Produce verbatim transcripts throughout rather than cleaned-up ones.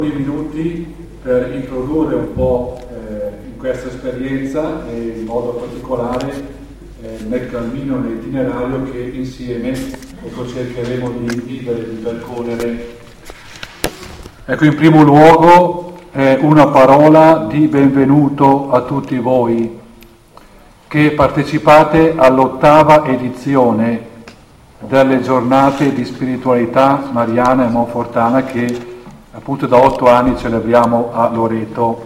Minuti per introdurre un po' eh, in questa esperienza e in modo particolare eh, nel cammino, nell'itinerario che insieme ecco, cercheremo di vivere, di percorrere. Ecco, in primo luogo eh, una parola di benvenuto a tutti voi che partecipate all'ottava edizione delle giornate di spiritualità mariana e monfortana che appunto da otto anni celebriamo a Loreto.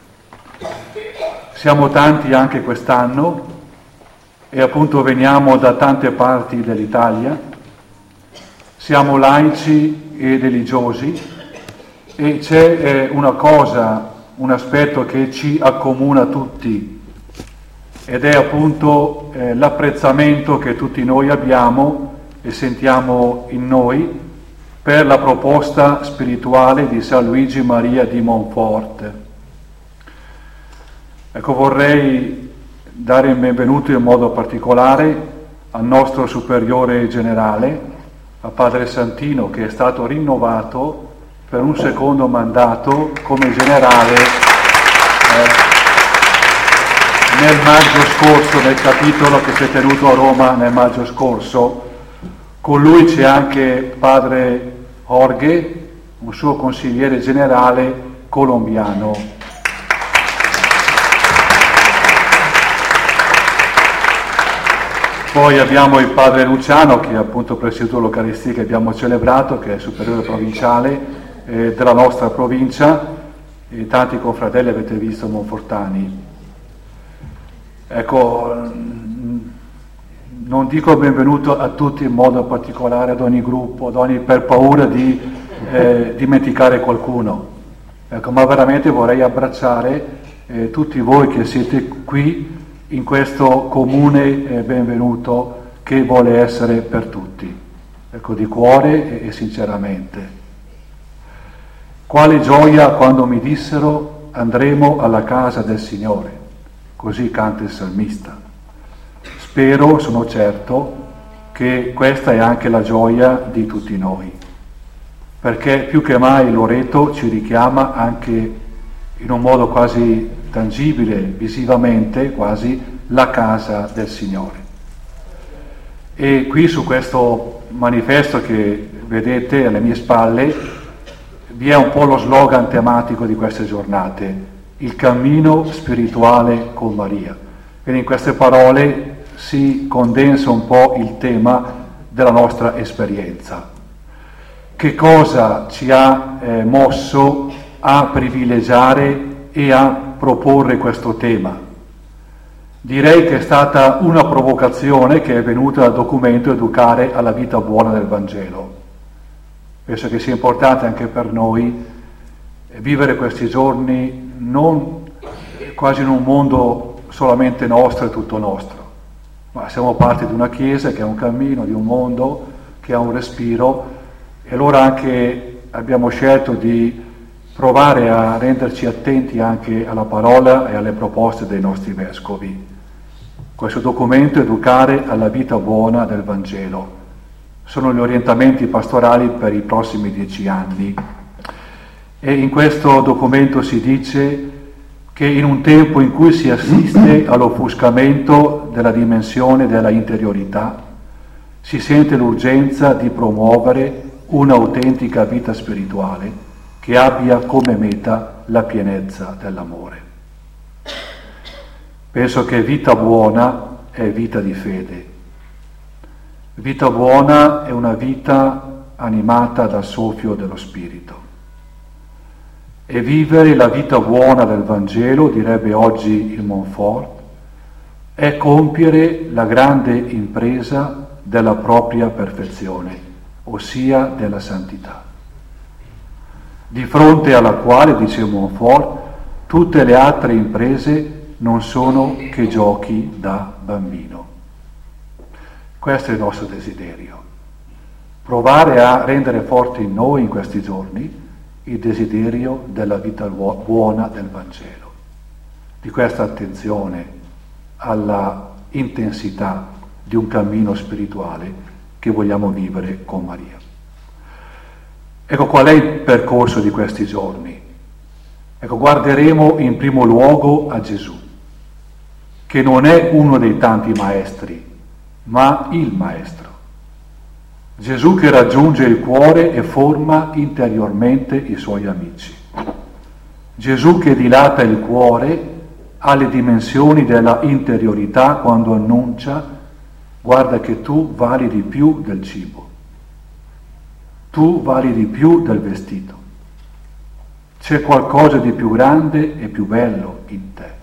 Siamo tanti anche quest'anno e appunto veniamo da tante parti dell'Italia, siamo laici e religiosi e c'è eh, una cosa, un aspetto che ci accomuna tutti ed è appunto eh, l'apprezzamento che tutti noi abbiamo e sentiamo in noi per la proposta spirituale di San Luigi Maria di Montfort. Ecco, vorrei dare il benvenuto in modo particolare al nostro superiore generale, a Padre Santino, che è stato rinnovato per un secondo mandato come generale eh, nel maggio scorso, nel capitolo che si è tenuto a Roma nel maggio scorso. Con lui c'è anche Padre Jorge, un suo consigliere generale colombiano. Poi abbiamo il Padre Luciano, che ha appunto presieduto l'Eucaristia che abbiamo celebrato, che è il superiore provinciale eh, della nostra provincia, e tanti confratelli avete visto monfortani. Ecco, non dico benvenuto a tutti in modo particolare, ad ogni gruppo, ad ogni, per paura di eh, dimenticare qualcuno, ecco, ma veramente vorrei abbracciare eh, tutti voi che siete qui in questo comune eh, benvenuto che vuole essere per tutti, ecco, di cuore e, e sinceramente. Quale gioia quando mi dissero andremo alla casa del Signore, così canta il salmista. Spero, sono certo, che questa è anche la gioia di tutti noi, perché più che mai Loreto ci richiama anche in un modo quasi tangibile, visivamente quasi, la casa del Signore. E qui su questo manifesto che vedete alle mie spalle vi è un po' lo slogan tematico di queste giornate, il cammino spirituale con Maria. Quindi in queste parole si condensa un po' il tema della nostra esperienza. Che cosa ci ha eh, mosso a privilegiare e a proporre questo tema? Direi che è stata una provocazione che è venuta dal documento Educare alla vita buona del Vangelo. Penso che sia importante anche per noi vivere questi giorni non quasi in un mondo solamente nostro e tutto nostro, ma siamo parte di una Chiesa che ha un cammino, di un mondo che ha un respiro, e allora anche abbiamo scelto di provare a renderci attenti anche alla parola e alle proposte dei nostri vescovi. Questo documento Educare alla vita buona del Vangelo sono gli orientamenti pastorali per i prossimi dieci anni, e in questo documento si dice che in un tempo in cui si assiste all'offuscamento della dimensione della interiorità, si sente l'urgenza di promuovere un'autentica vita spirituale che abbia come meta la pienezza dell'amore. Penso che vita buona è vita di fede. Vita buona è una vita animata dal soffio dello Spirito. E vivere la vita buona del Vangelo, direbbe oggi il Montfort, è compiere la grande impresa della propria perfezione, ossia della santità, di fronte alla quale, dice Montfort, tutte le altre imprese non sono che giochi da bambino. Questo è il nostro desiderio, provare a rendere forte in noi in questi giorni il desiderio della vita buona del Vangelo, di questa attenzione alla intensità di un cammino spirituale che vogliamo vivere con Maria. Ecco qual è il percorso di questi giorni. Ecco, guarderemo in primo luogo a Gesù, che non è uno dei tanti maestri, ma il maestro. Gesù che raggiunge il cuore e forma interiormente i suoi amici. Gesù che dilata il cuore alle dimensioni della interiorità quando annuncia: guarda che tu vali di più del cibo, tu vali di più del vestito, c'è qualcosa di più grande e più bello in te.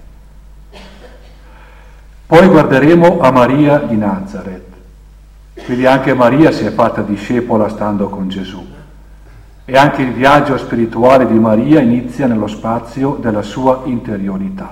Poi guarderemo a Maria di Nazareth, quindi anche Maria si è fatta discepola stando con Gesù, e anche il viaggio spirituale di Maria inizia nello spazio della sua interiorità.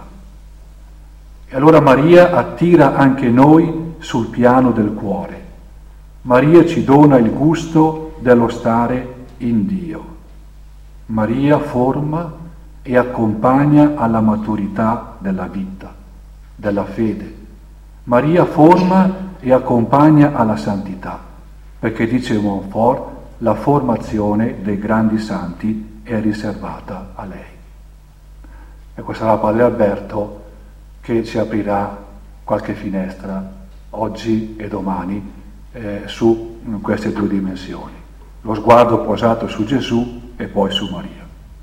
E allora Maria attira anche noi sul piano del cuore. Maria ci dona il gusto dello stare in Dio. Maria forma e accompagna alla maturità della vita, della fede. Maria forma e accompagna alla santità, perché dice Montfort, la formazione dei grandi santi è riservata a lei. E questo sarà Padre Alberto che ci aprirà qualche finestra oggi e domani eh, su queste due dimensioni. Lo sguardo posato su Gesù e poi su Maria.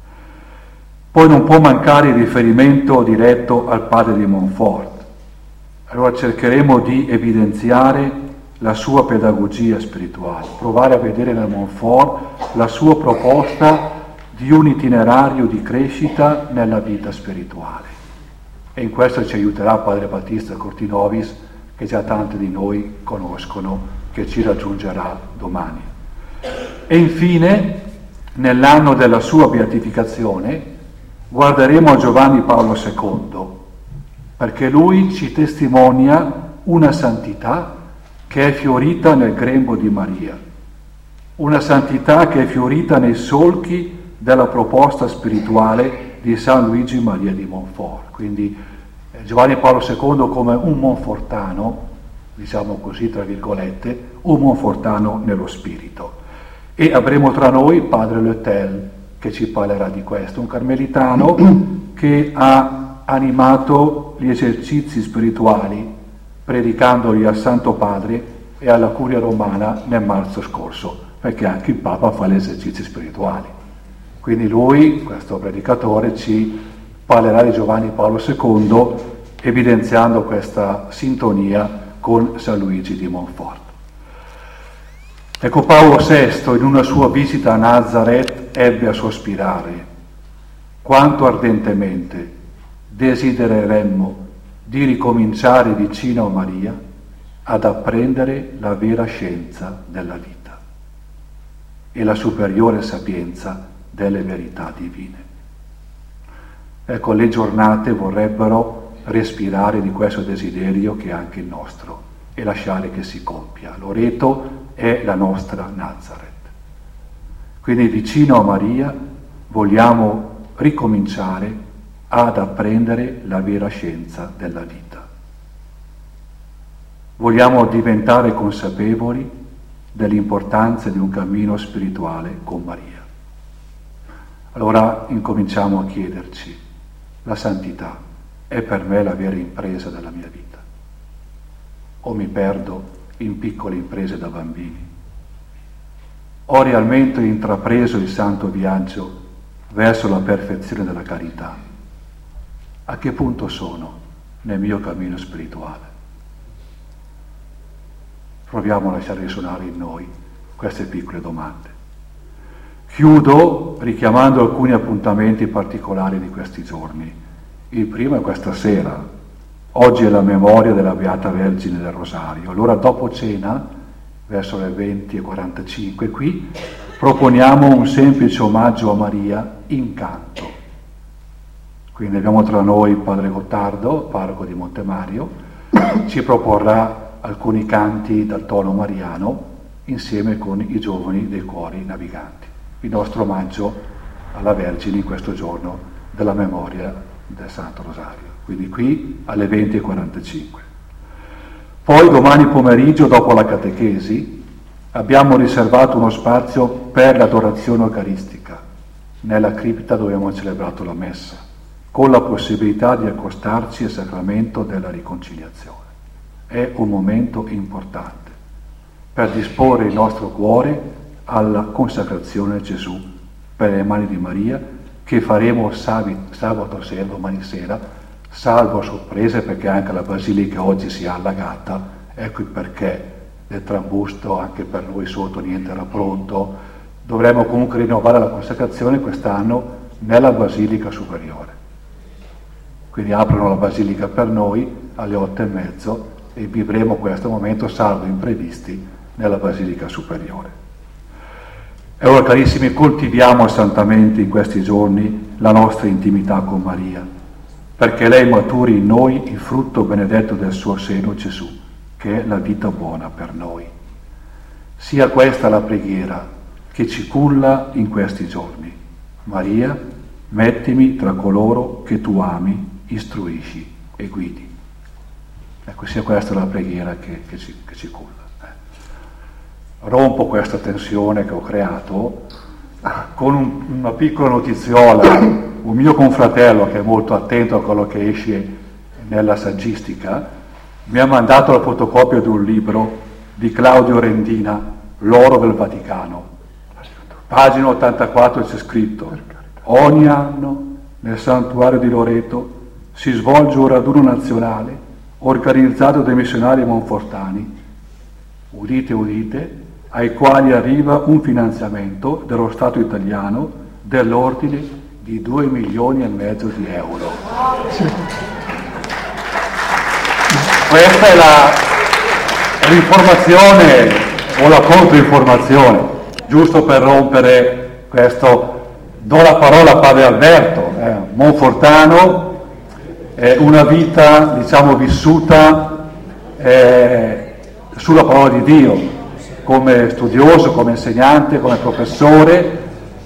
Poi non può mancare il riferimento diretto al padre di Montfort. Allora cercheremo di evidenziare la sua pedagogia spirituale, provare a vedere nel Montfort la sua proposta di un itinerario di crescita nella vita spirituale. E in questo ci aiuterà Padre Battista Cortinovis, che già tanti di noi conoscono, che ci raggiungerà domani. E infine, nell'anno della sua beatificazione, guarderemo a Giovanni Paolo secondo, perché lui ci testimonia una santità che è fiorita nel grembo di Maria, una santità che è fiorita nei solchi della proposta spirituale di San Luigi Maria di Montfort. Quindi eh, Giovanni Paolo secondo come un monfortano, diciamo così tra virgolette, un monfortano nello spirito. E avremo tra noi Padre Letel che ci parlerà di questo, un carmelitano che ha animato gli esercizi spirituali predicandoli al Santo Padre e alla Curia Romana nel marzo scorso, perché anche il Papa fa gli esercizi spirituali. Quindi lui, questo predicatore, ci parlerà di Giovanni Paolo secondo, evidenziando questa sintonia con San Luigi di Montfort. Ecco, Paolo sesto, in una sua visita a Nazareth, ebbe a sospirare: quanto ardentemente desidereremmo di ricominciare vicino a Maria ad apprendere la vera scienza della vita e la superiore sapienza delle verità divine. Ecco, le giornate vorrebbero respirare di questo desiderio che è anche il nostro e lasciare che si compia. Loreto è la nostra Nazareth. Quindi vicino a Maria vogliamo ricominciare ad apprendere la vera scienza della vita. Vogliamo diventare consapevoli dell'importanza di un cammino spirituale con Maria. Allora incominciamo a chiederci: la santità è per me la vera impresa della mia vita? O mi perdo in piccole imprese da bambini? Ho realmente intrapreso il santo viaggio verso la perfezione della carità? A che punto sono nel mio cammino spirituale? Proviamo a lasciare risuonare in noi queste piccole domande. Chiudo richiamando alcuni appuntamenti particolari di questi giorni. Il primo è questa sera. Oggi è la memoria della Beata Vergine del Rosario. Allora dopo cena, verso le venti e quarantacinque, qui proponiamo un semplice omaggio a Maria in canto. Quindi abbiamo tra noi Padre Gottardo, parroco di Montemario, ci proporrà alcuni canti dal tono mariano insieme con i giovani dei cuori naviganti. Il nostro omaggio alla Vergine in questo giorno della memoria del Santo Rosario. Quindi qui alle venti e quarantacinque. Poi domani pomeriggio, dopo la catechesi, Abbiamo riservato uno spazio per l'adorazione eucaristica nella cripta dove abbiamo celebrato la messa, con la possibilità di accostarci al sacramento della riconciliazione. È un momento importante per disporre il nostro cuore alla consacrazione a Gesù per le mani di Maria, che faremo sabato sera, domani sera, salvo sorprese, perché anche la Basilica oggi si è allagata. Ecco il perché del trambusto, anche per noi sotto niente era pronto. Dovremo comunque rinnovare la consacrazione quest'anno nella Basilica Superiore. Quindi aprono la Basilica per noi alle otto e mezzo e vivremo questo momento, salvo imprevisti, nella Basilica Superiore. E ora, carissimi, coltiviamo santamente in questi giorni la nostra intimità con Maria, perché lei maturi in noi il frutto benedetto del suo seno, Gesù, che è la vita buona per noi. Sia questa la preghiera che ci culla in questi giorni. Maria, mettimi tra coloro che tu ami, istruisci e guidi. Ecco, sia questa la preghiera che, che, ci, che ci culla. Rompo questa tensione che ho creato con un, una piccola notiziola. Un mio confratello, che è molto attento a quello che esce nella saggistica, mi ha mandato la fotocopia di un libro di Claudio Rendina, L'oro del Vaticano. Pagina ottantaquattro c'è scritto: ogni anno nel santuario di Loreto si svolge un raduno nazionale organizzato dai missionari monfortani, udite udite, ai quali arriva un finanziamento dello Stato italiano dell'ordine di due milioni e mezzo di euro. Sì. Questa è la, l'informazione o la controinformazione, giusto per rompere questo. Do la parola a Padre Alberto, eh, monfortano, eh, una vita, diciamo, vissuta eh, sulla parola di Dio, come studioso, come insegnante, come professore,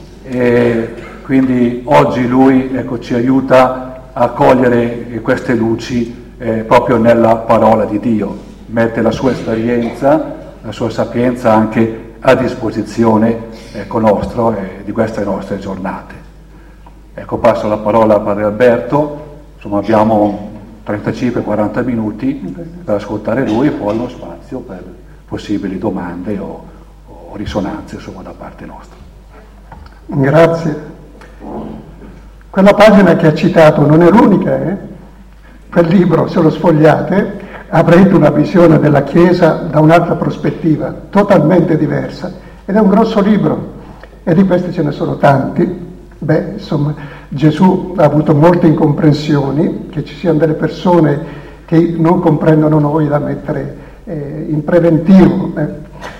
e quindi oggi lui, ecco, ci aiuta a cogliere queste luci eh, proprio nella parola di Dio, mette la sua esperienza, la sua sapienza anche a disposizione ecco, nostro e di queste nostre giornate. Ecco, passo la parola a Padre Alberto, insomma abbiamo trentacinque quaranta minuti per ascoltare lui e poi uno spazio per possibili domande o, o risonanze insomma da parte nostra. Grazie. Quella pagina che ha citato non è l'unica, eh? Quel libro, se lo sfogliate, avrete una visione della Chiesa da un'altra prospettiva, totalmente diversa, ed è un grosso libro, e di questi ce ne sono tanti. Beh, insomma, Gesù ha avuto molte incomprensioni, che ci siano delle persone che non comprendono noi da mettere eh, in preventivo. Eh.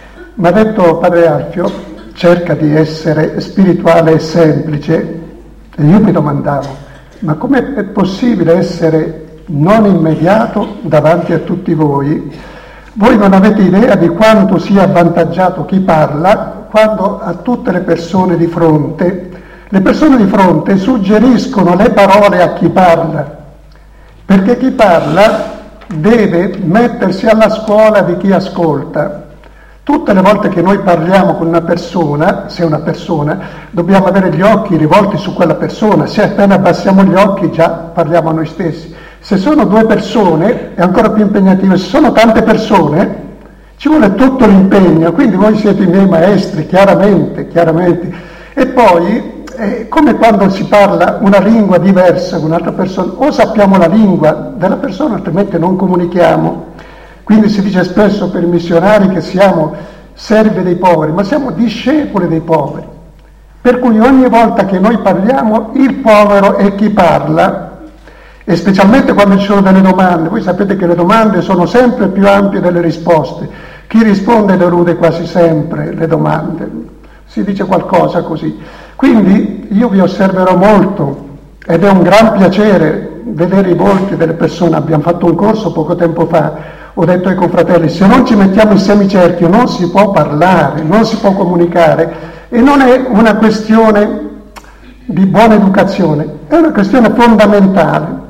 Ma detto Padre Alfio, cerca di essere spirituale e semplice, e io mi domandavo, ma com'è possibile essere non immediato davanti a tutti voi? Voi non avete idea di quanto sia avvantaggiato chi parla quando ha tutte le persone di fronte. Le persone di fronte suggeriscono le parole a chi parla, perché chi parla deve mettersi alla scuola di chi ascolta. Tutte le volte che noi parliamo con una persona, se è una persona, dobbiamo avere gli occhi rivolti su quella persona. Se appena abbassiamo gli occhi già parliamo a noi stessi. Se sono due persone è ancora più impegnativo, se sono tante persone ci vuole tutto l'impegno, quindi voi siete i miei maestri, chiaramente, chiaramente. E poi, eh, come quando si parla una lingua diversa con un'altra persona, o sappiamo la lingua della persona, altrimenti non comunichiamo. Quindi si dice spesso per i missionari che siamo servi dei poveri, ma siamo discepoli dei poveri. Per cui ogni volta che noi parliamo, il povero è chi parla, e specialmente quando ci sono delle domande. Voi sapete che le domande sono sempre più ampie delle risposte. Chi risponde delude quasi sempre le domande. Si dice qualcosa così. Quindi io vi osserverò molto ed è un gran piacere vedere i volti delle persone. Abbiamo fatto un corso poco tempo fa, ho detto ai confratelli, se non ci mettiamo in semicerchio non si può parlare, non si può comunicare, e non è una questione di buona educazione, è una questione fondamentale.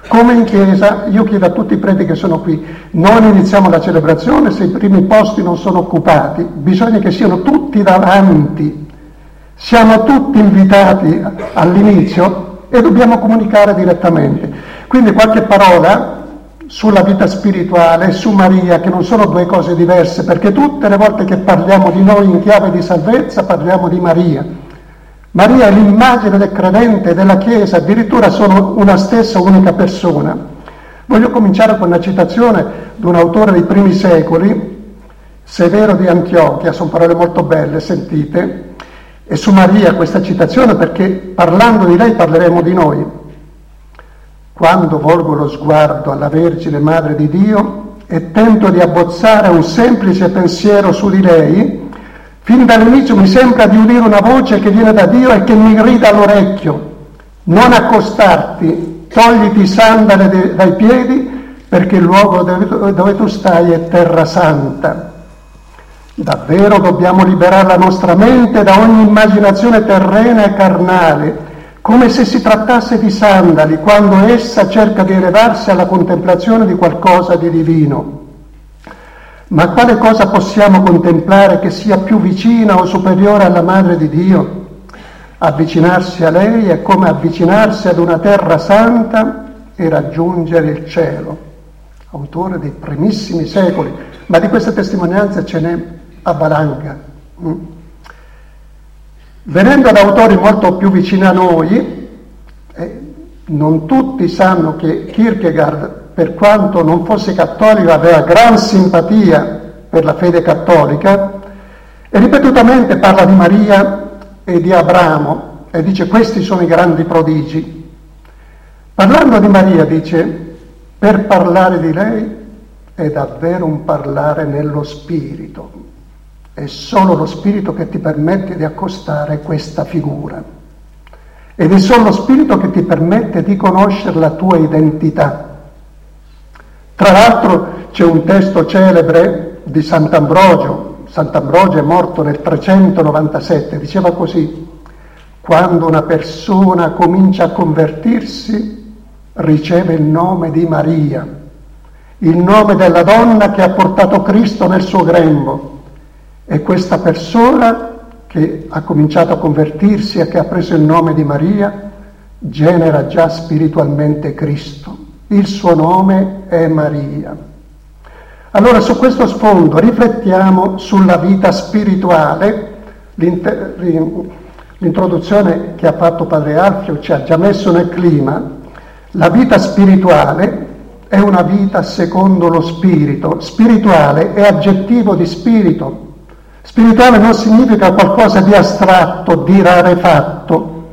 Come in chiesa, io chiedo a tutti i preti che sono qui, non iniziamo la celebrazione se i primi posti non sono occupati, bisogna che siano tutti davanti, siamo tutti invitati all'inizio e dobbiamo comunicare direttamente. Quindi qualche parola sulla vita spirituale e su Maria, che non sono due cose diverse, perché tutte le volte che parliamo di noi in chiave di salvezza parliamo di Maria. Maria è l'immagine del credente e della Chiesa, addirittura sono una stessa unica persona. Voglio cominciare con una citazione di un autore dei primi secoli, Severo di Antiochia, sono parole molto belle, sentite, e su Maria questa citazione perché parlando di lei parleremo di noi. Quando volgo lo sguardo alla Vergine Madre di Dio e tento di abbozzare un semplice pensiero su di lei, fin dall'inizio mi sembra di udire una voce che viene da Dio e che mi grida all'orecchio: non accostarti, togliti i sandali de- dai piedi, perché il luogo dove, dove tu stai è terra santa. Davvero dobbiamo liberare la nostra mente da ogni immaginazione terrena e carnale, come se si trattasse di sandali, quando essa cerca di elevarsi alla contemplazione di qualcosa di divino. Ma quale cosa possiamo contemplare che sia più vicina o superiore alla Madre di Dio? Avvicinarsi a lei è come avvicinarsi ad una terra santa e raggiungere il cielo. Autore dei primissimi secoli, ma di queste testimonianze ce n'è a valanga. Venendo ad autori molto più vicini a noi, eh, non tutti sanno che Kierkegaard, per quanto non fosse cattolico, aveva gran simpatia per la fede cattolica e ripetutamente parla di Maria e di Abramo e dice: questi sono i grandi prodigi. Parlando di Maria dice: per parlare di lei è davvero un parlare nello spirito, è solo lo spirito che ti permette di accostare questa figura ed è solo lo spirito che ti permette di conoscere la tua identità. Tra l'altro c'è un testo celebre di Sant'Ambrogio, Sant'Ambrogio è morto nel trecentonovantasette, diceva così: quando una persona comincia a convertirsi riceve il nome di Maria, il nome della donna che ha portato Cristo nel suo grembo, e questa persona che ha cominciato a convertirsi e che ha preso il nome di Maria genera già spiritualmente Cristo. Il suo nome è Maria. Allora, su questo sfondo riflettiamo sulla vita spirituale. L'introduzione che ha fatto Padre Alfio ci ha già messo nel clima. La vita spirituale è una vita secondo lo spirito. Spirituale è aggettivo di spirito. Spirituale non significa qualcosa di astratto, di rarefatto,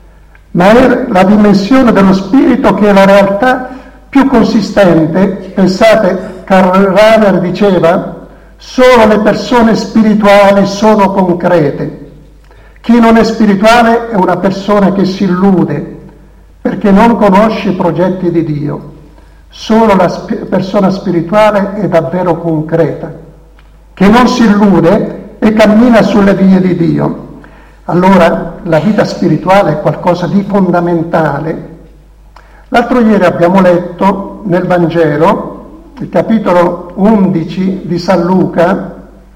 ma è la dimensione dello spirito che è la realtà più consistente. Pensate, Karl Rahner diceva: solo le persone spirituali sono concrete. Chi non è spirituale è una persona che si illude perché non conosce i progetti di Dio. Solo la sp- persona spirituale è davvero concreta, che non si illude e cammina sulle vie di Dio. Allora la vita spirituale è qualcosa di fondamentale. L'altro ieri abbiamo letto nel Vangelo il capitolo undici di San Luca.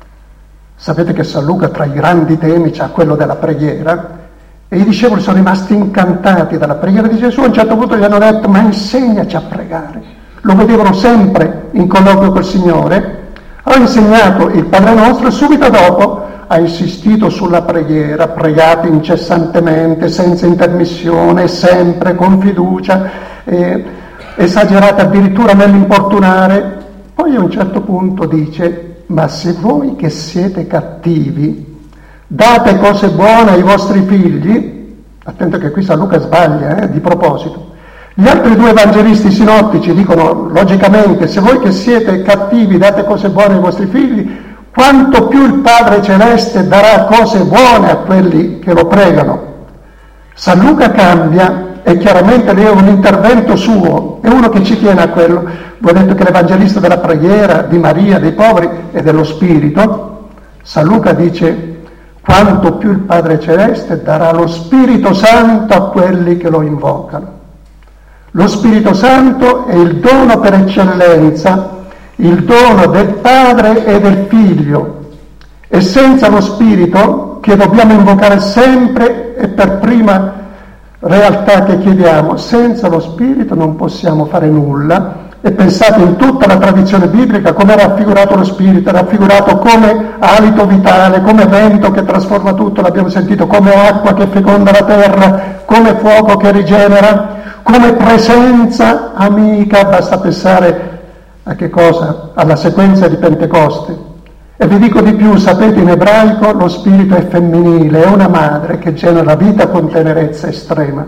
Sapete che San Luca tra i grandi temi c'ha quello della preghiera, e i discepoli sono rimasti incantati dalla preghiera di Gesù. A un certo punto gli hanno detto: ma insegnaci a pregare. Lo vedevano sempre in colloquio col Signore. Ha insegnato il Padre Nostro e subito dopo ha insistito sulla preghiera: pregate incessantemente, senza intermissione, sempre con fiducia, eh, esagerate addirittura nell'importunare. Poi a un certo punto dice: ma se voi che siete cattivi date cose buone ai vostri figli, attento che qui San Luca sbaglia, eh, di proposito. Gli altri due evangelisti sinottici dicono logicamente: se voi che siete cattivi date cose buone ai vostri figli, quanto più il Padre Celeste darà cose buone a quelli che lo pregano. San Luca cambia, e chiaramente lì è un intervento suo, è uno che ci tiene a quello. Vi ho detto che l'evangelista della preghiera, di Maria, dei poveri e dello Spirito. San Luca dice: quanto più il Padre Celeste darà lo Spirito Santo a quelli che lo invocano. Lo Spirito Santo è il dono per eccellenza, il dono del Padre e del Figlio. E senza lo Spirito, che dobbiamo invocare sempre e per prima realtà che chiediamo, senza lo Spirito non possiamo fare nulla. E pensate, in tutta la tradizione biblica come è raffigurato lo Spirito, è raffigurato come alito vitale, come vento che trasforma tutto, l'abbiamo sentito, come acqua che feconda la terra, come fuoco che rigenera, come presenza amica. Basta pensare a che cosa? Alla sequenza di Pentecoste. E vi dico di più, sapete, in ebraico lo Spirito è femminile, è una madre che genera vita con tenerezza estrema.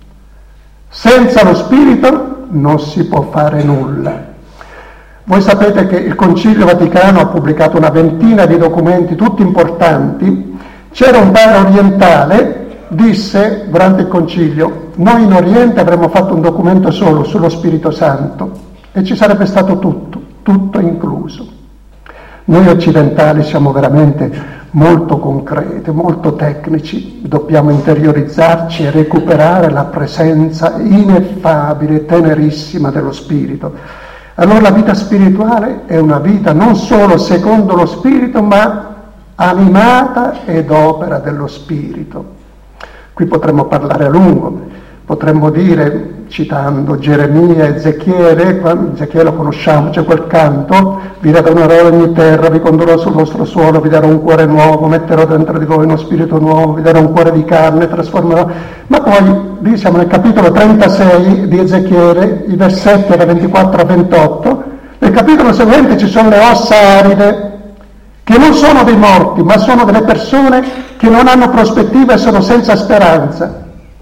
Senza lo Spirito non si può fare nulla. Voi sapete che il Concilio Vaticano ha pubblicato una ventina di documenti tutti importanti. C'era un padre orientale, disse durante il Concilio: noi in Oriente avremmo fatto un documento solo sullo Spirito Santo e ci sarebbe stato tutto, tutto incluso. Noi occidentali siamo veramente molto concreti, molto tecnici, dobbiamo interiorizzarci e recuperare la presenza ineffabile, tenerissima dello Spirito. Allora la vita spirituale è una vita non solo secondo lo Spirito, ma animata ed opera dello Spirito. Qui potremmo parlare a lungo, potremmo dire, citando Geremia e Ezechiele, Ezechiele lo conosciamo, c'è quel canto: vi darò una re ogni terra, vi condurrò sul vostro suolo, vi darò un cuore nuovo, metterò dentro di voi uno spirito nuovo, vi darò un cuore di carne, trasformerò. Ma poi, lì siamo nel capitolo trentasei di Ezechiele, i versetti da ventiquattro a ventotto, nel capitolo seguente ci sono le ossa aride, che non sono dei morti, ma sono delle persone che non hanno prospettiva e sono senza speranza.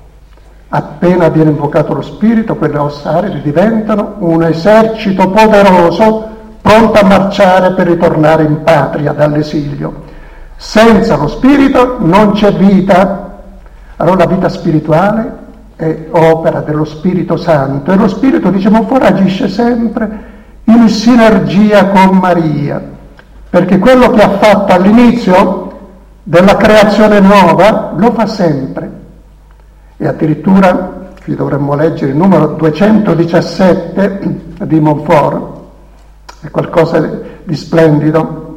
Appena viene invocato lo Spirito, quelle ossa aride diventano un esercito poderoso, pronto a marciare per ritornare in patria dall'esilio. Senza lo Spirito non c'è vita. Allora la vita spirituale è opera dello Spirito Santo, e lo Spirito, diciamo fuori, agisce sempre in sinergia con Maria, perché quello che ha fatto all'inizio della creazione nuova lo fa sempre. E addirittura, qui dovremmo leggere il numero duecentodiciassette di Montfort, è qualcosa di splendido.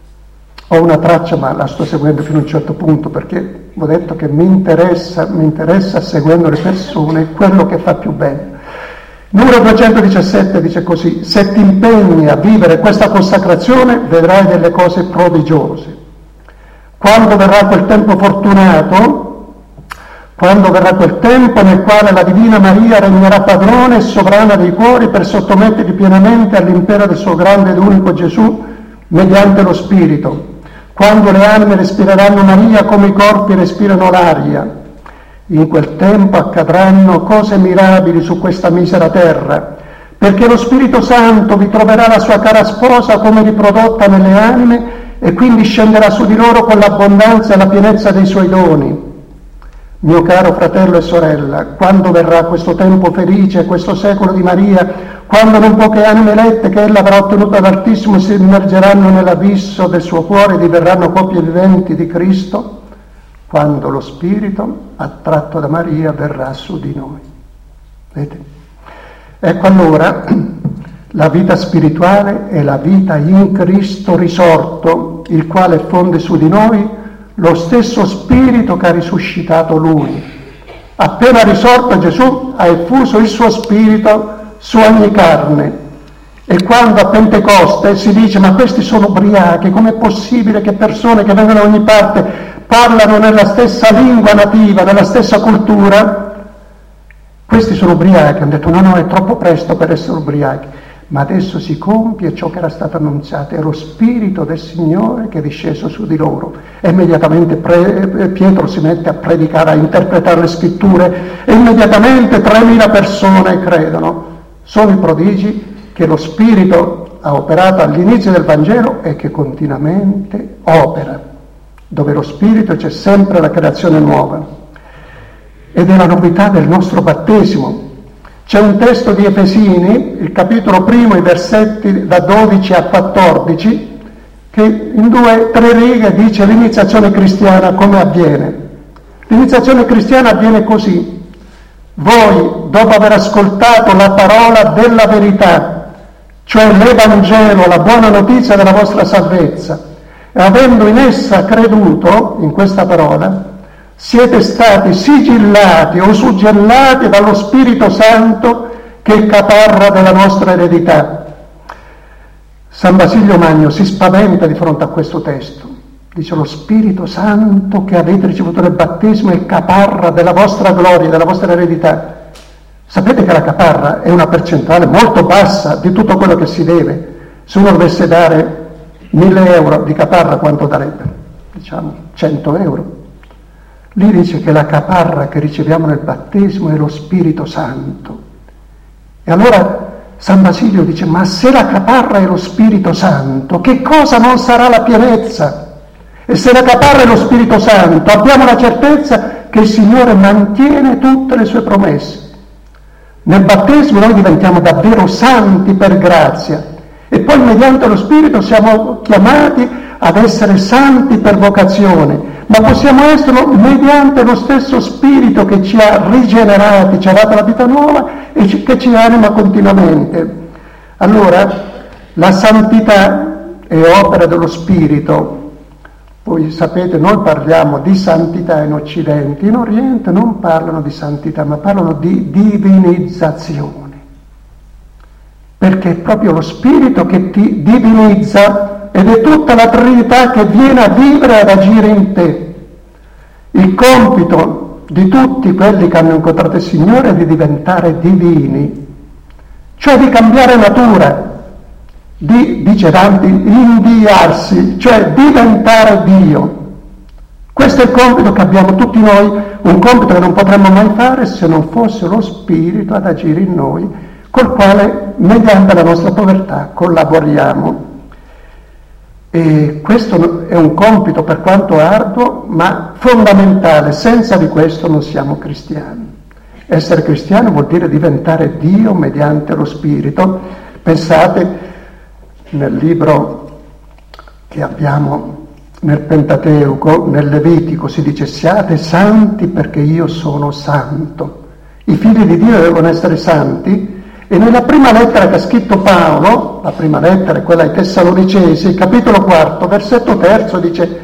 Ho una traccia, ma la sto seguendo fino a un certo punto, perché ho detto che mi interessa, mi interessa seguendo le persone quello che fa più bene. Il numero duecentodiciassette dice così: se ti impegni a vivere questa consacrazione vedrai delle cose prodigiose. Quando verrà quel tempo fortunato, quando verrà quel tempo nel quale la Divina Maria regnerà padrone e sovrana dei cuori per sottometterli pienamente all'impero del suo grande ed unico Gesù mediante lo Spirito, quando le anime respireranno Maria come i corpi respirano l'aria, in quel tempo accadranno cose mirabili su questa misera terra, perché lo Spirito Santo vi troverà la sua cara sposa come riprodotta nelle anime e quindi scenderà su di loro con l'abbondanza e la pienezza dei suoi doni. Mio caro fratello e sorella, quando verrà questo tempo felice, questo secolo di Maria, quando non poche anime elette che ella avrà ottenuto dall'Altissimo si immergeranno nell'abisso del suo cuore e diverranno coppie viventi di Cristo, quando lo Spirito, attratto da Maria, verrà su di noi. Vedete? Ecco allora, la vita spirituale è la vita in Cristo risorto, il quale fonde su di noi lo stesso Spirito che ha risuscitato Lui. Appena risorto Gesù ha effuso il suo Spirito su ogni carne. E quando a Pentecoste si dice: ma questi sono ubriachi, com'è possibile che persone che vengono da ogni parte parlano nella stessa lingua nativa, nella stessa cultura? Questi sono ubriachi. Hanno detto: no, no, è troppo presto per essere ubriachi. Ma adesso si compie ciò che era stato annunciato, è lo Spirito del Signore che è disceso su di loro. E immediatamente pre- Pietro si mette a predicare, a interpretare le scritture, e immediatamente tremila persone credono. Sono i prodigi che lo Spirito ha operato all'inizio del Vangelo e che continuamente opera. Dove lo Spirito c'è sempre la creazione nuova. Ed è la novità del nostro battesimo. C'è un testo di Efesini, il capitolo primo, i versetti da dodici a quattordici, che in due, tre righe dice l'iniziazione cristiana come avviene. L'iniziazione cristiana avviene così: voi dopo aver ascoltato la parola della verità, cioè l'Evangelo, la buona notizia della vostra salvezza, e avendo in essa creduto, in questa parola, siete stati sigillati o suggellati dallo Spirito Santo che è caparra della nostra eredità. San Basilio Magno si spaventa di fronte a questo testo. Dice: lo Spirito Santo che avete ricevuto nel battesimo è caparra della vostra gloria, della vostra eredità. Sapete che la caparra è una percentuale molto bassa di tutto quello che si deve. Se uno dovesse dare mille euro di caparra, quanto darebbe? Diciamo cento euro. Lì dice che la caparra che riceviamo nel battesimo è lo Spirito Santo. E allora San Basilio dice: ma se la caparra è lo Spirito Santo, che cosa non sarà la pienezza? E se la caparra è lo Spirito Santo, abbiamo la certezza che il Signore mantiene tutte le sue promesse. Nel battesimo noi diventiamo davvero santi per grazia e poi mediante lo Spirito siamo chiamati ad essere santi per vocazione, ma possiamo esserlo mediante lo stesso Spirito che ci ha rigenerati, ci ha dato la vita nuova e che ci anima continuamente. Allora, la santità è opera dello Spirito. Voi sapete, noi parliamo di santità in Occidente, in Oriente non parlano di santità, ma parlano di divinizzazione. Perché è proprio lo Spirito che ti divinizza ed è tutta la Trinità che viene a vivere e ad agire in te. Il compito di tutti quelli che hanno incontrato il Signore è di diventare divini, cioè di cambiare natura. Di, dice Dante, inviarsi, cioè diventare Dio. Questo è il compito che abbiamo tutti noi, un compito che non potremmo mai fare se non fosse lo Spirito ad agire in noi, col quale, mediante la nostra povertà, collaboriamo. E questo è un compito per quanto arduo, ma fondamentale. Senza di questo non siamo cristiani. Essere cristiani vuol dire diventare Dio mediante lo Spirito. Pensate, nel libro che abbiamo nel Pentateuco, nel Levitico, si dice: siate santi perché io sono santo. I figli di Dio devono essere santi. E nella prima lettera che ha scritto Paolo, la prima lettera è quella ai Tessalonicesi, capitolo quarto, versetto terzo, dice: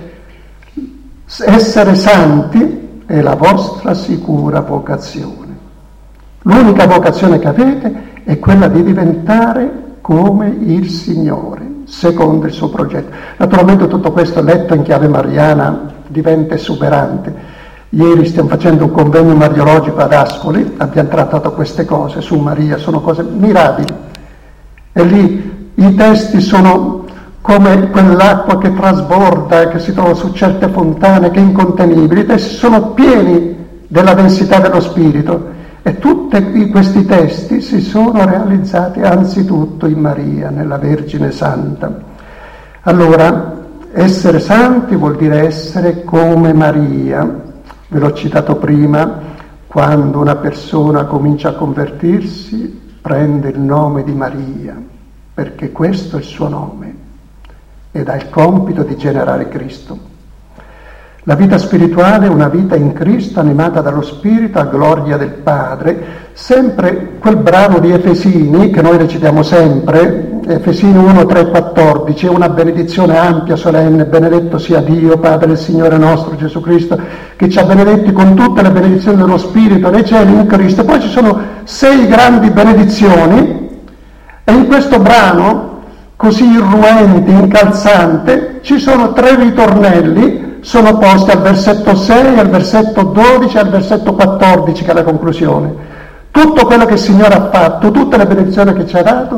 essere santi è la vostra sicura vocazione. L'unica vocazione che avete è quella di diventare come il Signore, secondo il suo progetto. Naturalmente tutto questo letto in chiave mariana diventa esuberante. Ieri stiamo facendo un convegno mariologico ad Ascoli, abbiamo trattato queste cose su Maria, sono cose mirabili. E lì i testi sono come quell'acqua che trasborda, che si trova su certe fontane, che è incontenibile. I testi sono pieni della densità dello Spirito. E tutti questi testi si sono realizzati anzitutto in Maria, nella Vergine Santa. Allora, essere santi vuol dire essere come Maria. Ve l'ho citato prima, quando una persona comincia a convertirsi, prende il nome di Maria, perché questo è il suo nome, ed ha il compito di generare Cristo. La vita spirituale è una vita in Cristo animata dallo Spirito a gloria del Padre. Sempre quel brano di Efesini che noi recitiamo sempre, Efesini uno, tre, quattordici, è una benedizione ampia, solenne: benedetto sia Dio, Padre del Signore nostro Gesù Cristo, che ci ha benedetti con tutte le benedizioni dello Spirito nei cieli in Cristo. Poi ci sono sei grandi benedizioni e in questo brano, così irruente, incalzante, ci sono tre ritornelli. Sono posti al versetto sei, al versetto dodici e al versetto quattordici, che è la conclusione. Tutto quello che il Signore ha fatto, tutte le benedizioni che ci ha dato,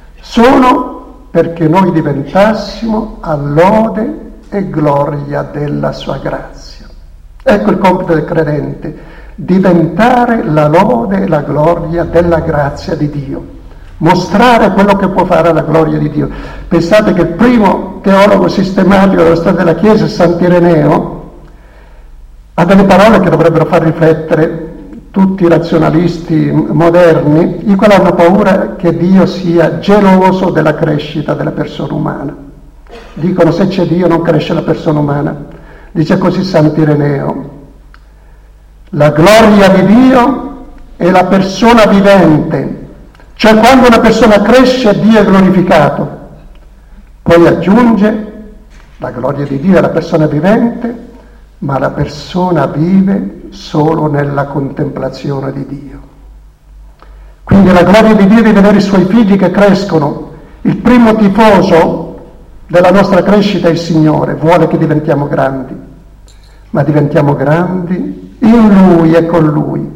sono perché noi diventassimo a lode e gloria della sua grazia. Ecco il compito del credente, diventare la lode e la gloria della grazia di Dio. Mostrare quello che può fare la gloria di Dio. Pensate che il primo teologo sistematico della storia della Chiesa, Sant'Ireneo, ha delle parole che dovrebbero far riflettere tutti i razionalisti moderni, i quali hanno paura che Dio sia geloso della crescita della persona umana. Dicono: se c'è Dio non cresce la persona umana. Dice così Sant'Ireneo: la gloria di Dio è la persona vivente, cioè quando una persona cresce Dio è glorificato. Poi aggiunge la gloria di Dio è la persona vivente, ma la persona vive solo nella contemplazione di Dio. Quindi la gloria di Dio è di vedere i suoi figli che crescono. Il primo tifoso della nostra crescita è il Signore, vuole che diventiamo grandi, ma diventiamo grandi in Lui e con Lui.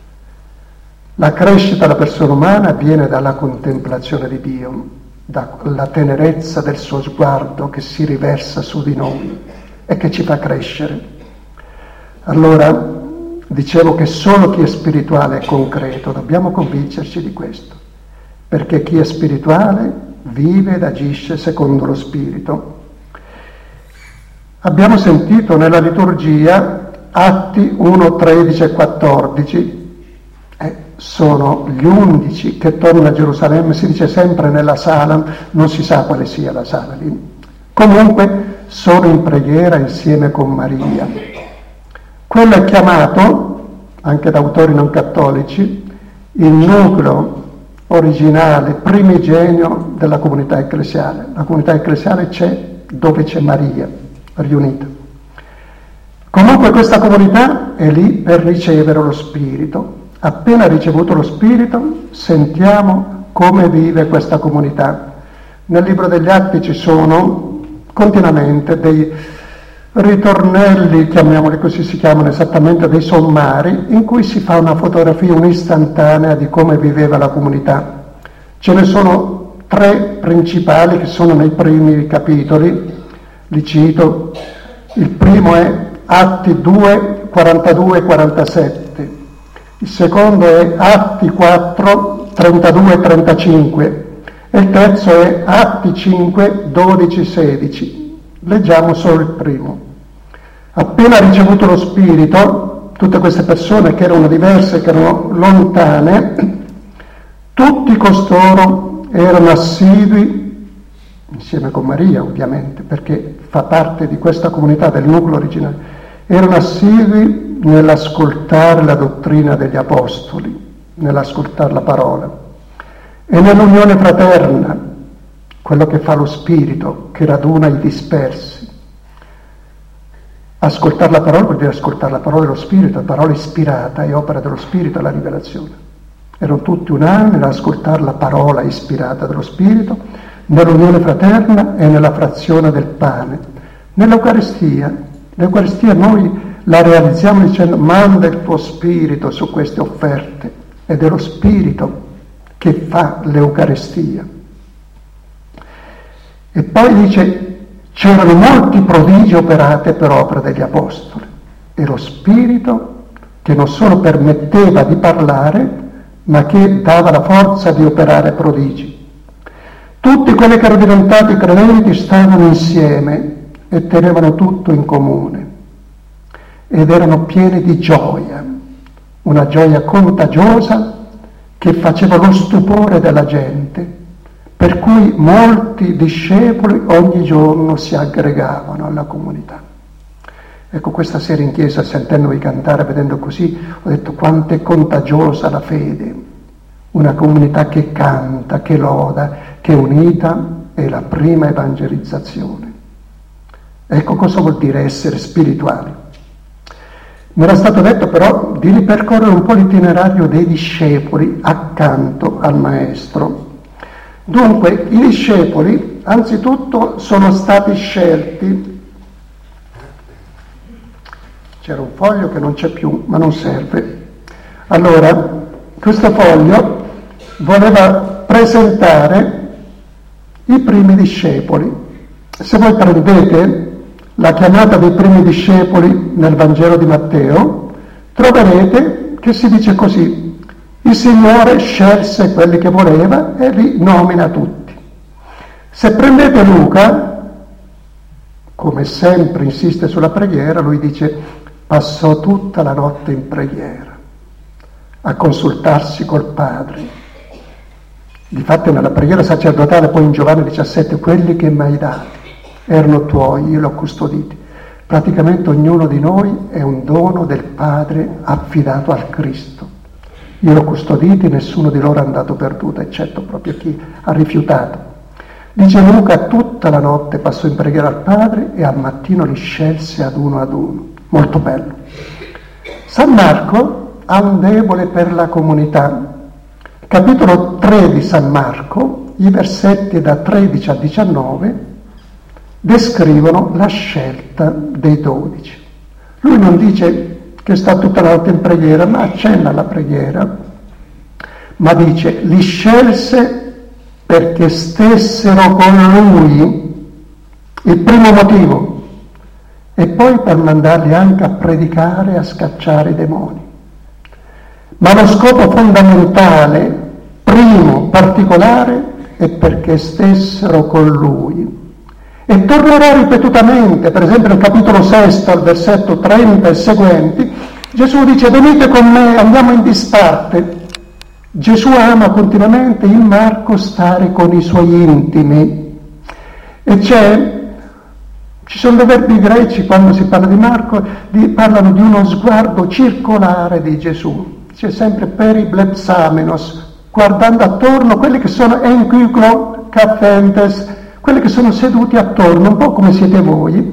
La crescita della persona umana viene dalla contemplazione di Dio, dalla tenerezza del suo sguardo che si riversa su di noi e che ci fa crescere. Allora, dicevo che solo chi è spirituale è concreto, dobbiamo convincerci di questo, perché chi è spirituale vive ed agisce secondo lo Spirito. Abbiamo sentito nella liturgia Atti uno, tredici e quattordici, eh, sono gli undici che tornano a Gerusalemme, si dice sempre nella sala, non si sa quale sia la sala lì. Comunque sono in preghiera insieme con Maria. Quello è chiamato, anche da autori non cattolici, il nucleo originale, primigenio della comunità ecclesiale. La comunità ecclesiale c'è dove c'è Maria riunita. Comunque questa comunità è lì per ricevere lo Spirito. Appena ricevuto lo Spirito sentiamo come vive questa comunità. Nel libro degli Atti ci sono continuamente dei ritornelli, chiamiamoli così, si chiamano esattamente dei sommari, in cui si fa una fotografia un'istantanea di come viveva la comunità. Ce ne sono tre principali che sono nei primi capitoli, li cito. Il primo è Atti due, quarantadue e quarantasette, il secondo è Atti quattro, trentadue e trentacinque e il terzo è Atti cinque, dodici e sedici. Leggiamo solo il primo. Appena ricevuto lo Spirito, tutte queste persone che erano diverse, che erano lontane, tutti costoro erano assidui, insieme con Maria ovviamente, perché fa parte di questa comunità del nucleo originale, erano assidui nell'ascoltare la dottrina degli Apostoli, nell'ascoltare la parola, e nell'unione fraterna, quello che fa lo Spirito, che raduna i dispersi. Ascoltare la parola vuol dire ascoltare la parola dello Spirito, la parola ispirata è opera dello Spirito, la rivelazione. Erano tutti unanimi nell'ascoltare la parola ispirata dello Spirito, nell'unione fraterna e nella frazione del pane. Nell'Eucaristia, l'Eucaristia noi la realizziamo dicendo manda il tuo Spirito su queste offerte, ed è lo Spirito che fa l'Eucaristia. E poi dice c'erano molti prodigi operati per opera degli Apostoli, e lo Spirito che non solo permetteva di parlare, ma che dava la forza di operare prodigi. Tutti quelli che erano diventati credenti stavano insieme e tenevano tutto in comune ed erano pieni di gioia, una gioia contagiosa che faceva lo stupore della gente, per cui molti discepoli ogni giorno si aggregavano alla comunità. Ecco, questa sera in chiesa, sentendovi cantare, vedendo così, ho detto quanto è contagiosa la fede, una comunità che canta, che loda, che è unita, è la prima evangelizzazione. Ecco cosa vuol dire essere spirituali. Mi era stato detto però di ripercorrere un po' l'itinerario dei discepoli accanto al Maestro. Dunque, i discepoli, anzitutto, sono stati scelti. C'era un foglio che non c'è più, ma non serve. Allora, questo foglio voleva presentare i primi discepoli. Se voi prendete la chiamata dei primi discepoli nel Vangelo di Matteo, troverete che si dice così: il Signore scelse quelli che voleva e li nomina tutti. Se prendete Luca, come sempre insiste sulla preghiera, lui dice passò tutta la notte in preghiera, a consultarsi col Padre. Difatti nella preghiera sacerdotale, poi in Giovanni diciassette, quelli che mi hai dati erano tuoi, io li ho custoditi. Praticamente ognuno di noi è un dono del Padre affidato al Cristo. Io l'ho custoditi, nessuno di loro è andato perduto, eccetto proprio chi ha rifiutato. Dice Luca, tutta la notte passò in preghiera al Padre e al mattino li scelse ad uno ad uno. Molto bello. San Marco ha un debole per la comunità. Capitolo tre di San Marco, i versetti da tredici a diciannove, descrivono la scelta dei dodici. Lui non dice che sta tutta la notte in preghiera, ma accenna alla preghiera, ma dice, li scelse perché stessero con lui, il primo motivo, e poi per mandarli anche a predicare e a scacciare i demoni. Ma lo scopo fondamentale, primo, particolare, è perché stessero con lui. E tornerà ripetutamente, per esempio nel capitolo sesto, al versetto trenta e seguenti, Gesù dice, venite con me, andiamo in disparte. Gesù ama continuamente in Marco stare con i suoi intimi. E c'è, ci sono dei verbi greci quando si parla di Marco, di, parlano di uno sguardo circolare di Gesù. C'è sempre periblepsamenos, guardando attorno quelli che sono enquiclo cathentes, quelli che sono seduti attorno, un po' come siete voi.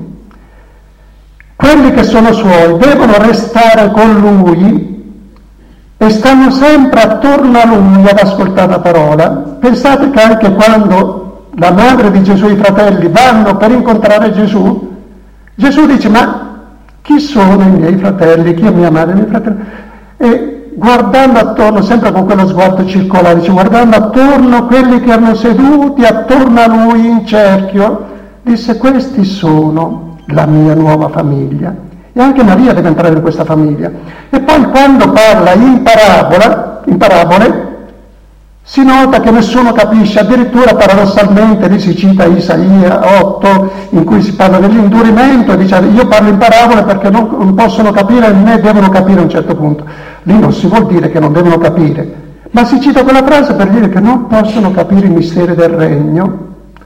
Quelli che sono suoi devono restare con lui e stanno sempre attorno a lui ad ascoltare la parola. Pensate che anche quando la madre di Gesù e i fratelli vanno per incontrare Gesù, Gesù dice, ma chi sono i miei fratelli, chi è mia madre e i miei fratelli? E guardando attorno, sempre con quello sguardo circolare, dice, guardando attorno quelli che erano seduti attorno a lui in cerchio, disse, questi sono la mia nuova famiglia. E anche Maria deve entrare in questa famiglia. E poi quando parla in parabola, in parabole, si nota che nessuno capisce, addirittura paradossalmente lì si cita Isaia otto, in cui si parla dell'indurimento, e dice, io parlo in parabole perché non, non possono capire né devono capire a un certo punto. Lì non si vuol dire che non devono capire, ma si cita quella frase per dire che non possono capire i misteri del regno.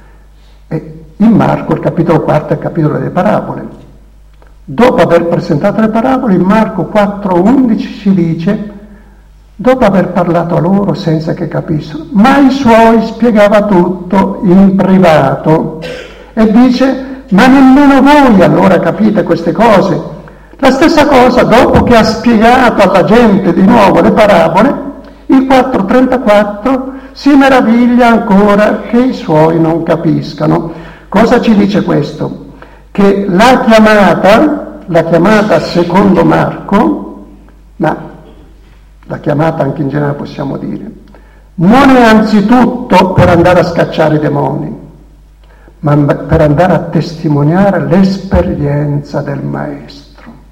E in Marco, il capitolo quarto, è il capitolo delle parabole. Dopo aver presentato le parabole, in Marco quattro undici si dice, dopo aver parlato a loro senza che capissero, ma ai suoi spiegava tutto in privato. E dice, ma nemmeno voi allora capite queste cose. La stessa cosa, dopo che ha spiegato alla gente di nuovo le parabole, il quattro trentaquattro si meraviglia ancora che i suoi non capiscano. Cosa ci dice questo? Che la chiamata, la chiamata secondo Marco, ma la chiamata anche in genere possiamo dire, non è anzitutto per andare a scacciare i demoni, ma per andare a testimoniare l'esperienza del Maestro.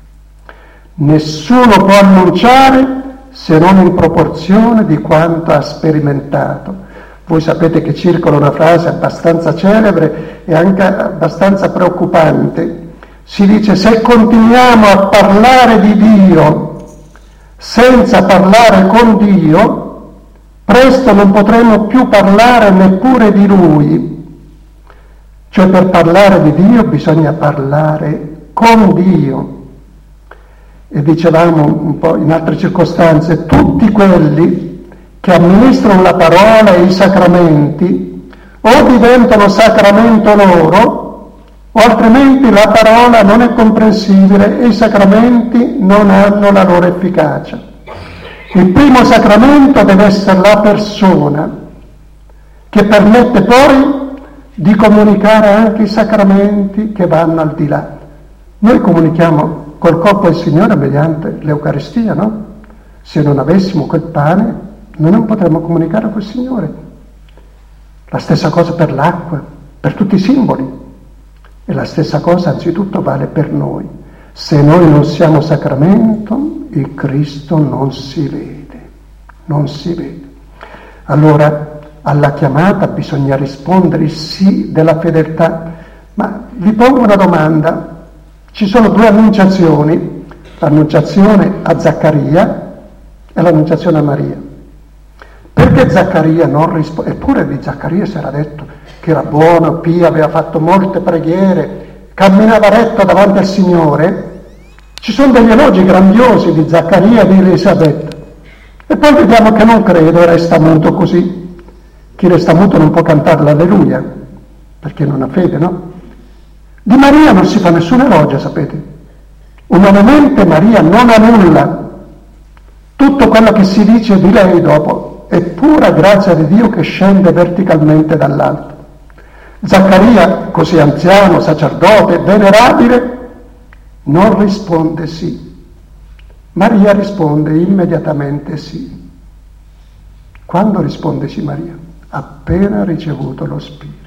Nessuno può annunciare se non in proporzione di quanto ha sperimentato. Voi sapete che circola una frase abbastanza celebre e anche abbastanza preoccupante. Si dice, se continuiamo a parlare di Dio senza parlare con Dio, presto non potremo più parlare neppure di Lui. Cioè, per parlare di Dio bisogna parlare con Dio. E dicevamo un po' in altre circostanze, tutti quelli che amministrano la parola e i sacramenti o diventano sacramento loro, o altrimenti la parola non è comprensibile e i sacramenti non hanno la loro efficacia. Il primo sacramento deve essere la persona, che permette poi di comunicare anche i sacramenti che vanno al di là. Noi comunichiamo col corpo del Signore mediante l'Eucaristia, no? Se non avessimo quel pane, noi non potremmo comunicare col Signore. La stessa cosa per l'acqua, per tutti i simboli. E la stessa cosa anzitutto vale per noi. Se noi non siamo sacramento, il Cristo non si vede, non si vede. Allora, alla chiamata bisogna rispondere il sì della fedeltà. Ma vi pongo una domanda. Ci sono due annunciazioni, l'annunciazione a Zaccaria e l'annunciazione a Maria. Perché Zaccaria non risponde? Eppure di Zaccaria si era detto che era buono, pio, aveva fatto molte preghiere, camminava retto davanti al Signore. Ci sono degli elogi grandiosi di Zaccaria e di Elisabetta. E poi vediamo che non credo e resta muto così. Chi resta muto non può cantare l'alleluia, perché non ha fede, no? Di Maria non si fa nessun elogio, sapete? Umanamente Maria non ha nulla. Tutto quello che si dice di lei dopo è pura grazia di Dio che scende verticalmente dall'alto. Zaccaria, così anziano, sacerdote, venerabile, non risponde sì. Maria risponde immediatamente sì. Quando risponde sì Maria? Appena ricevuto lo Spirito.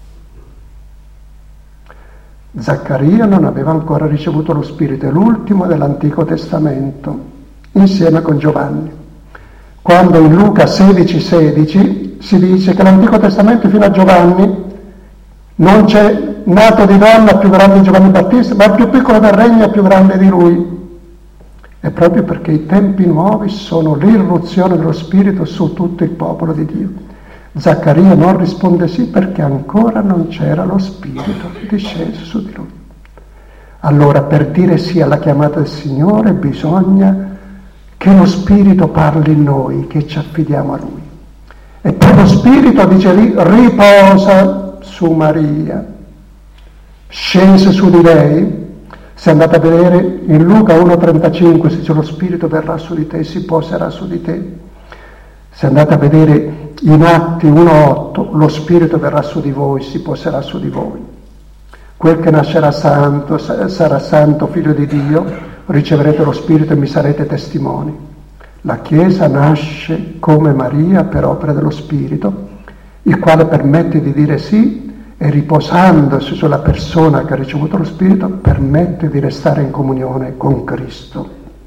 Zaccaria non aveva ancora ricevuto lo Spirito, è l'ultimo dell'Antico Testamento, insieme con Giovanni. Quando in Luca sedici sedici si dice che l'Antico Testamento fino a Giovanni non c'è nato di donna più grande di Giovanni Battista, ma il più piccolo del regno è più grande di lui. È proprio perché i tempi nuovi sono l'irruzione dello Spirito su tutto il popolo di Dio. Zaccaria non risponde sì perché ancora non c'era lo Spirito disceso su di lui. Allora, per dire sì alla chiamata del Signore bisogna che lo Spirito parli in noi, che ci affidiamo a Lui. E poi lo Spirito, dice lì, riposa su Maria, scese su di lei. Se andate a vedere in Luca uno trentacinque si dice lo Spirito verrà su di te, si poserà su di te. Se andate a vedere in Atti uno otto lo Spirito verrà su di voi, si poserà su di voi. Quel che nascerà santo sarà santo, figlio di Dio, riceverete lo Spirito e mi sarete testimoni. La Chiesa nasce come Maria per opera dello Spirito, il quale permette di dire sì e riposandosi sulla persona che ha ricevuto lo Spirito permette di restare in comunione con Cristo.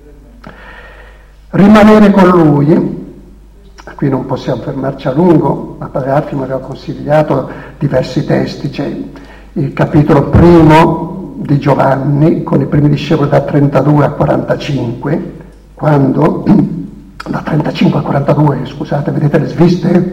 Rimanere con Lui, qui non possiamo fermarci a lungo, ma Padre Arfi mi aveva consigliato diversi testi, c'è il capitolo primo di Giovanni con i primi discepoli da trentadue a quarantacinque, quando, da trentacinque a quarantadue, scusate, vedete le sviste?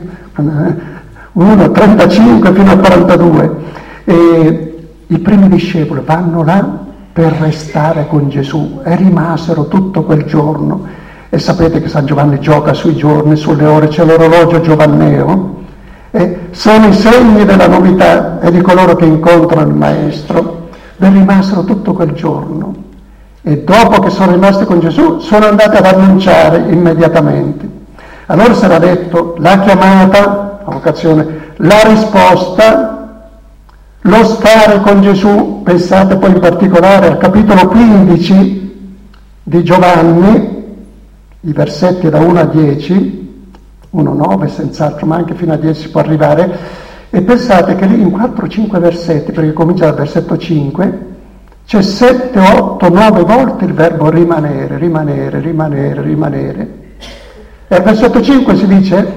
uno, trentacinque fino a quarantadue, e i primi discepoli vanno là per restare con Gesù e rimasero tutto quel giorno. E sapete che San Giovanni gioca sui giorni, sulle ore, c'è l'orologio giovanneo, e sono i segni della novità e di coloro che incontrano il Maestro. E rimasero tutto quel giorno e dopo che sono rimasti con Gesù sono andati ad annunciare immediatamente. Allora sarà detto la chiamata, la vocazione, la risposta, lo stare con Gesù. Pensate poi in particolare al capitolo quindici di Giovanni, i versetti da uno a dieci, uno a nove senz'altro, ma anche fino a dieci si può arrivare, e pensate che lì in quattro cinque versetti, perché comincia dal versetto cinque, c'è sette, otto, nove volte il verbo rimanere, rimanere, rimanere, rimanere. E al versetto cinque si dice: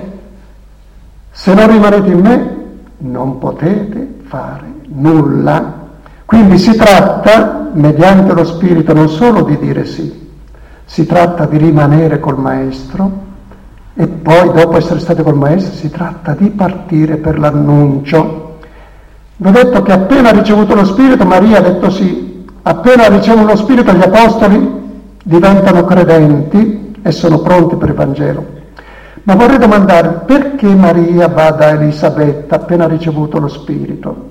se non rimanete in me non potete fare nulla. Quindi si tratta, mediante lo Spirito, non solo di dire sì, si tratta di rimanere col Maestro e poi, dopo essere stati col Maestro, si tratta di partire per l'annuncio. Vi ho detto che appena ricevuto lo Spirito, Maria ha detto sì. Appena ricevono lo Spirito, gli Apostoli diventano credenti e sono pronti per il Vangelo. Ma vorrei domandare, perché Maria va da Elisabetta appena ricevuto lo Spirito?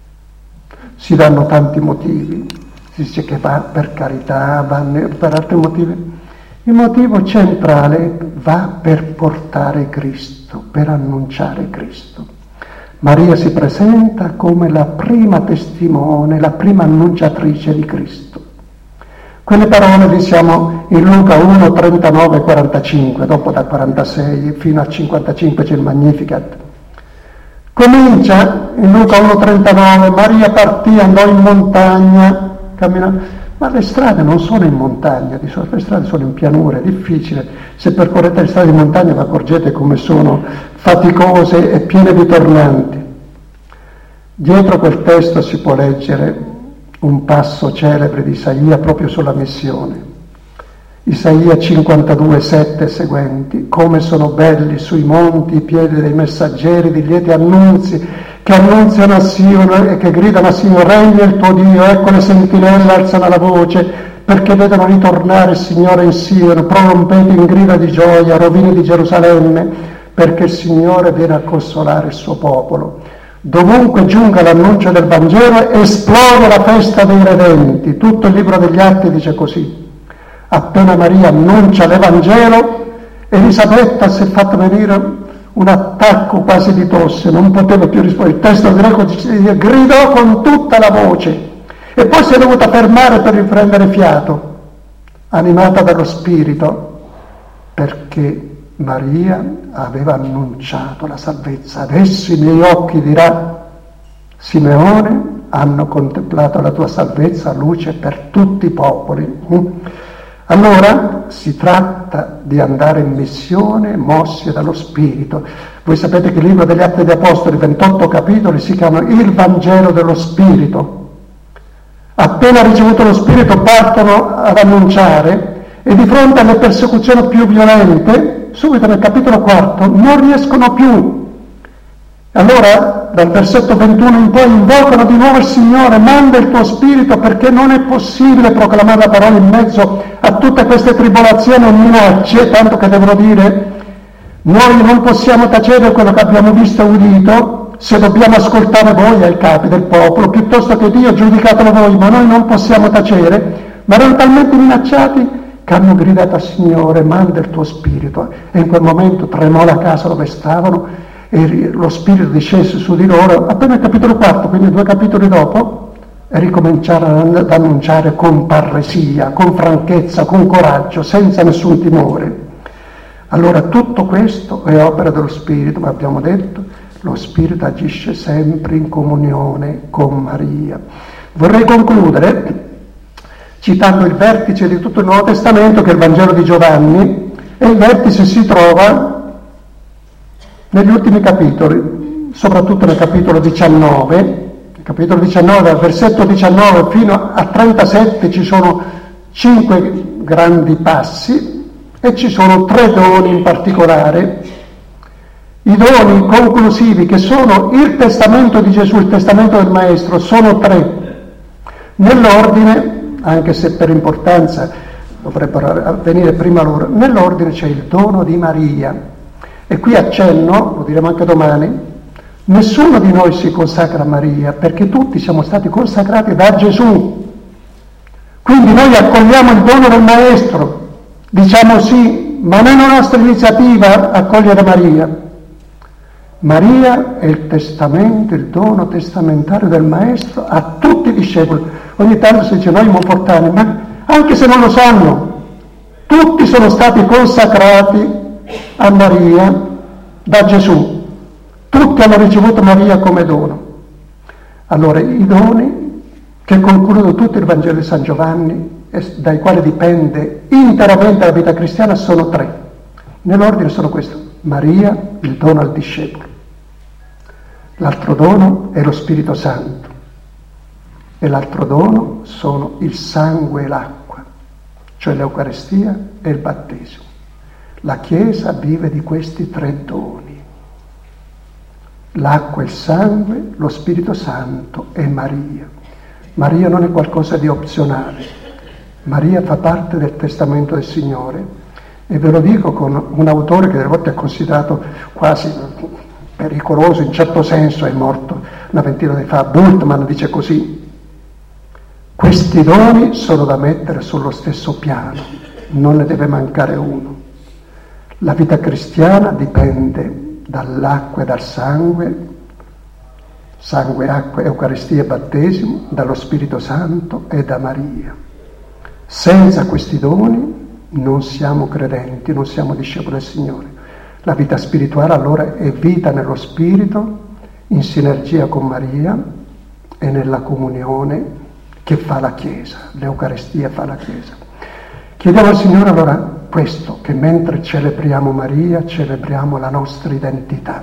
Si danno tanti motivi. Si dice che va per carità, va per altri motivi. Il motivo centrale va per portare Cristo, per annunciare Cristo. Maria si presenta come la prima testimone, la prima annunciatrice di Cristo. Quelle parole le siamo in Luca uno, trentanove, quarantacinque, dopo da quarantasei fino a cinquantacinque c'è il Magnificat. Comincia in Luca uno, trentanove, Maria partì, andò in montagna, camminò. Ma le strade non sono in montagna, di solito le strade sono in pianura, è difficile. Se percorrete le strade in montagna vi accorgete come sono faticose e piene di tornanti. Dietro quel testo si può leggere un passo celebre di Isaia proprio sulla missione. Isaia cinquantadue, sette e seguenti: come sono belli sui monti i piedi dei messaggeri di lieti annunzi, che annunziano a Sion e che gridano a Sion: regna il tuo Dio, ecco le sentinelle alzano la voce perché vedono ritornare il Signore in Sion, prorompete in grida di gioia, rovine di Gerusalemme, perché il Signore viene a consolare il suo popolo. Dovunque giunga l'annuncio del Vangelo, esplode la festa dei redenti. Tutto il libro degli Atti dice così. Appena Maria annuncia l'Evangelo, Elisabetta si è fatta venire un attacco quasi di tosse, non poteva più rispondere. Il testo greco dice, gridò con tutta la voce e poi si è dovuta fermare per riprendere fiato, animata dallo Spirito, perché Maria aveva annunciato la salvezza. Adesso i miei occhi, dirà Simeone, hanno contemplato la tua salvezza, luce per tutti i popoli. Allora si tratta di andare in missione mossi dallo Spirito. Voi sapete che il libro degli Atti degli Apostoli, ventotto capitoli, si chiama il Vangelo dello Spirito. Appena ricevuto lo Spirito partono ad annunciare e di fronte alle persecuzioni più violente, subito nel capitolo quarto, non riescono più. Allora, dal versetto ventuno in poi, invocano di nuovo il Signore, manda il tuo Spirito, perché non è possibile proclamare la parola in mezzo a tutte queste tribolazioni e minacce, tanto che devono dire, noi non possiamo tacere quello che abbiamo visto e udito, se dobbiamo ascoltare voi ai capi del popolo, piuttosto che Dio, giudicatelo voi, ma noi non possiamo tacere. Ma erano talmente minacciati che hanno gridato al Signore, manda il tuo Spirito. E in quel momento tremò la casa dove stavano e lo Spirito discese su di loro. Appena il capitolo quarto, quindi due capitoli dopo, e ricominciarono ad annunciare con parresia, con franchezza, con coraggio, senza nessun timore. Allora tutto questo è opera dello Spirito, ma abbiamo detto, lo Spirito agisce sempre in comunione con Maria. Vorrei concludere citando il vertice di tutto il Nuovo Testamento, che è il Vangelo di Giovanni, e il vertice si trova negli ultimi capitoli, soprattutto nel capitolo diciannove. Nel capitolo diciannove, dal versetto diciannove fino a trentasette, ci sono cinque grandi passi e ci sono tre doni in particolare. I doni conclusivi, che sono il testamento di Gesù, il testamento del Maestro, sono tre. Nell'ordine, anche se per importanza dovrebbero avvenire prima loro, nell'ordine c'è il dono di Maria. E qui accenno, lo diremo anche domani, nessuno di noi si consacra a Maria, perché tutti siamo stati consacrati da Gesù. Quindi noi accogliamo il dono del Maestro, diciamo sì, ma non è una nostra iniziativa accogliere Maria. Maria è il testamento, il dono testamentario del Maestro a tutti i discepoli. Ogni tanto si dice noi monfortani, ma anche se non lo sanno, tutti sono stati consacrati a Maria da Gesù. Tutti hanno ricevuto Maria come dono. Allora i doni che concludono tutto il Vangelo di San Giovanni, e dai quali dipende interamente la vita cristiana, sono tre. Nell'ordine sono questo: Maria, il dono al discepolo. L'altro dono è lo Spirito Santo. E l'altro dono sono il sangue e l'acqua, cioè l'Eucaristia e il battesimo. La Chiesa vive di questi tre doni: l'acqua, il sangue, lo Spirito Santo e Maria. Maria non è qualcosa di opzionale. Maria fa parte del testamento del Signore. E ve lo dico con un autore che delle volte è considerato quasi pericoloso, in certo senso, è morto una ventina di fa, Bultmann dice così: questi doni sono da mettere sullo stesso piano, non ne deve mancare uno. La vita cristiana dipende dall'acqua e dal sangue, sangue, acqua, Eucaristia e battesimo, dallo Spirito Santo e da Maria. Senza questi doni non siamo credenti, non siamo discepoli del Signore. La vita spirituale allora è vita nello Spirito, in sinergia con Maria e nella comunione che fa la Chiesa, l'Eucaristia fa la Chiesa. Chiediamo al Signore allora questo, che mentre celebriamo Maria, celebriamo la nostra identità.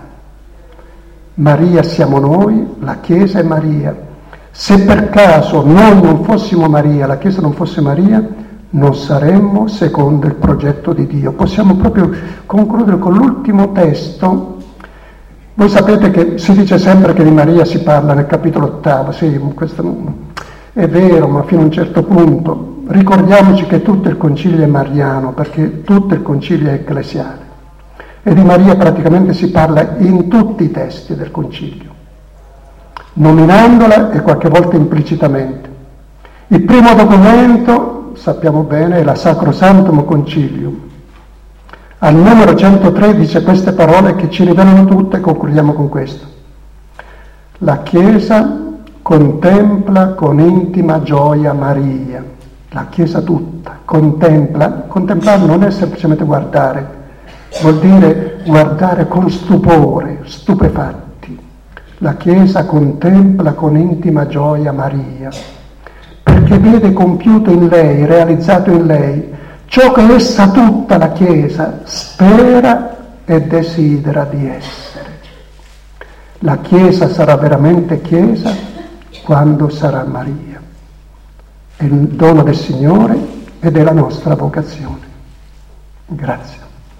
Maria siamo noi, la Chiesa è Maria. Se per caso noi non fossimo Maria, la Chiesa non fosse Maria, non saremmo secondo il progetto di Dio. Possiamo proprio concludere con l'ultimo testo. Voi sapete che si dice sempre che di Maria si parla nel capitolo ottavo, sì, questo è vero, ma fino a un certo punto. ricordiamoci che tutto il concilio è mariano, perché tutto il concilio è ecclesiale, e di Maria praticamente si parla in tutti i testi del concilio, nominandola e qualche volta implicitamente. Il primo documento, sappiamo bene, è la Sacrosanctum Concilium. Al numero centotré dice queste parole che ci rivelano tutte, e concludiamo con questo. La Chiesa contempla con intima gioia Maria. La Chiesa tutta contempla. Contemplare non è semplicemente guardare, vuol dire guardare con stupore, stupefatti. La Chiesa contempla con intima gioia Maria, perché vede compiuto in lei, realizzato in lei, ciò che essa tutta la Chiesa spera e desidera di essere. La Chiesa sarà veramente Chiesa quando sarà Maria. È il dono del Signore ed è la nostra vocazione. Grazie.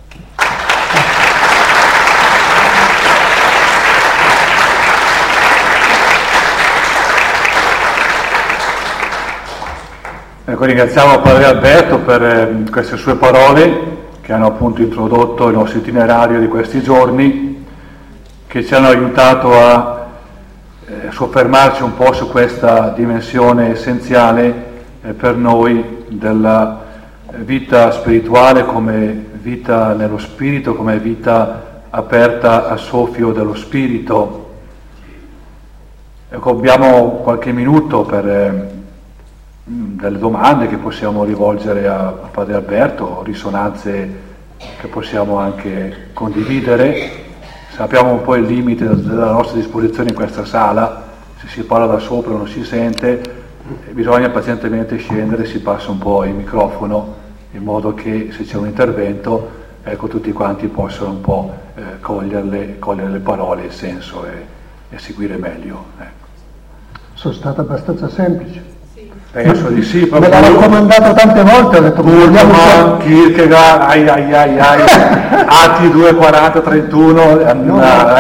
Ecco, ringraziamo Padre Alberto per eh, queste sue parole che hanno appunto introdotto il nostro itinerario di questi giorni, che ci hanno aiutato a eh, soffermarci un po' su questa dimensione essenziale eh, per noi della vita spirituale come vita nello Spirito, come vita aperta al soffio dello Spirito. Ecco, abbiamo qualche minuto per eh, delle domande che possiamo rivolgere a, a Padre Alberto, risonanze che possiamo anche condividere. Sappiamo un po' il limite della nostra disposizione in questa sala, se si parla da sopra non si sente, bisogna pazientemente scendere, si passa un po' il microfono in modo che se c'è un intervento, ecco, tutti quanti possano un po' eh, coglierle, cogliere le parole, il senso e, e seguire meglio. Ecco. Sono stato abbastanza semplice. Penso di sì, me l'ha raccomandato tante volte, ho detto Burman, Kierkegaard, ai ai ai ai, Atti due, quaranta, trentuno, no, no,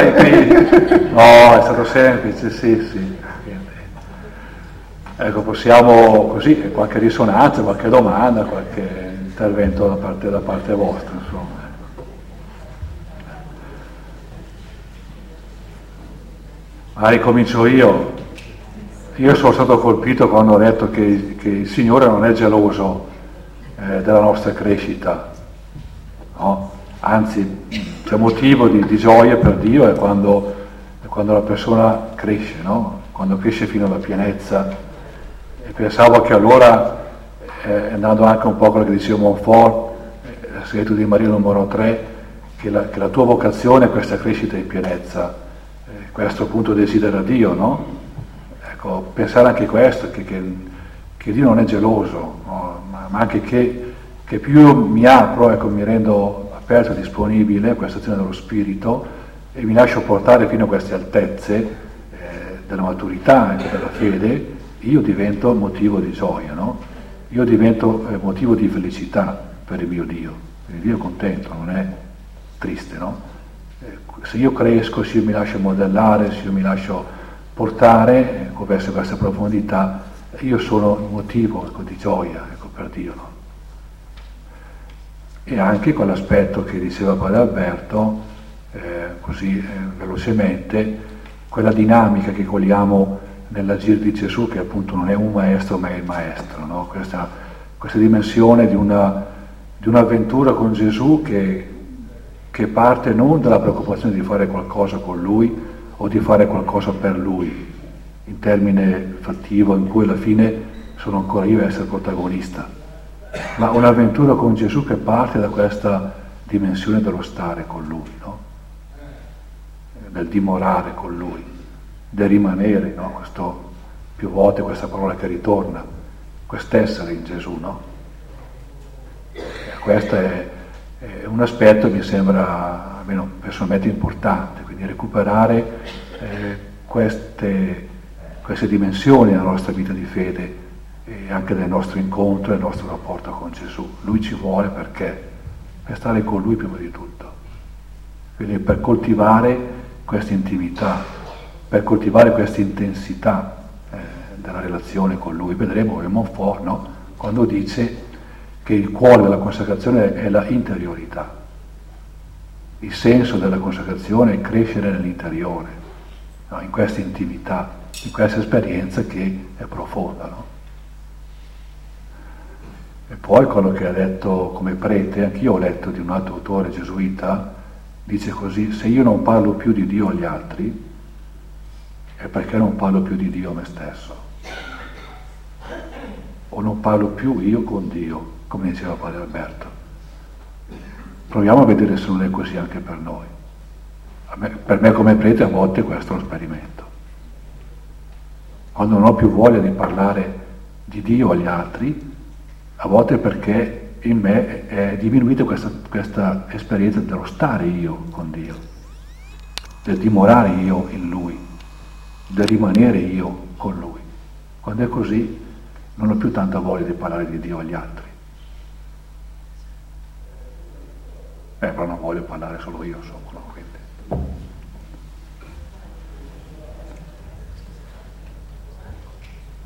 è stato semplice, sì, sì. Ecco, possiamo così, qualche risonanza, qualche domanda, qualche intervento da parte, da parte vostra, insomma. Ma ricomincio io. Io sono stato colpito quando ho detto che, che il Signore non è geloso eh, della nostra crescita, no? Anzi c'è motivo di, di gioia per Dio è quando, è quando la persona cresce, no? Quando cresce fino alla pienezza. E pensavo che allora, eh, andando anche un po' a quello che diceva Montfort, eh, segreto di Maria numero tre, che la, che la tua vocazione è questa crescita in pienezza, eh, questo appunto desidera Dio, no? Ecco, pensare anche questo, che, che, che Dio non è geloso, no? ma, ma anche che, che più io mi apro, ecco, mi rendo aperto e disponibile a questa azione dello Spirito e mi lascio portare fino a queste altezze eh, della maturità, anche della fede, io divento motivo di gioia, no? Io divento eh, motivo di felicità per il mio Dio, il Dio è contento, non è triste, no? Eh, se io cresco, se io mi lascio modellare, se io mi lascio portare ecco, verso questa profondità, io sono un motivo ecco, di gioia ecco, per Dio, no? E anche quell'aspetto che diceva Padre Alberto, eh, così eh, velocemente, quella dinamica che cogliamo nell'agire di Gesù, che appunto non è un maestro ma è il maestro, no? questa, questa dimensione di, una, di un'avventura con Gesù che, che parte non dalla preoccupazione di fare qualcosa con Lui o di fare qualcosa per Lui, in termine fattivo, in cui alla fine sono ancora io a essere protagonista, ma un'avventura con Gesù che parte da questa dimensione dello stare con Lui, no? Del dimorare con Lui, del rimanere, no? Questo, più volte questa parola che ritorna, quest'essere in Gesù, no? E questo è, è un aspetto che mi sembra, almeno personalmente, importante, quindi recuperare eh, queste, queste dimensioni nella nostra vita di fede e anche nel nostro incontro e nel nostro rapporto con Gesù. Lui ci vuole perché? Per stare con Lui prima di tutto, quindi per coltivare questa intimità, per coltivare questa intensità eh, della relazione con Lui. Vedremo il Montfort, no? quando dice che il cuore della consacrazione è la interiorità. Il senso della consacrazione è crescere nell'interiore, no? In questa intimità, in questa esperienza che è profonda, no? E poi quello che ha detto come prete, anch'io ho letto di un altro autore gesuita, dice così: se io non parlo più di Dio agli altri, è perché non parlo più di Dio a me stesso, o non parlo più io con Dio, come diceva Padre Alberto. Proviamo a vedere se non è così anche per noi. A me, per me come prete a volte questo è lo sperimento. Quando non ho più voglia di parlare di Dio agli altri, a volte perché in me è diminuita questa, questa esperienza dello stare io con Dio, del dimorare io in Lui, del rimanere io con Lui. Quando è così non ho più tanta voglia di parlare di Dio agli altri. Eh, però non voglio parlare solo io, insomma, no? Quindi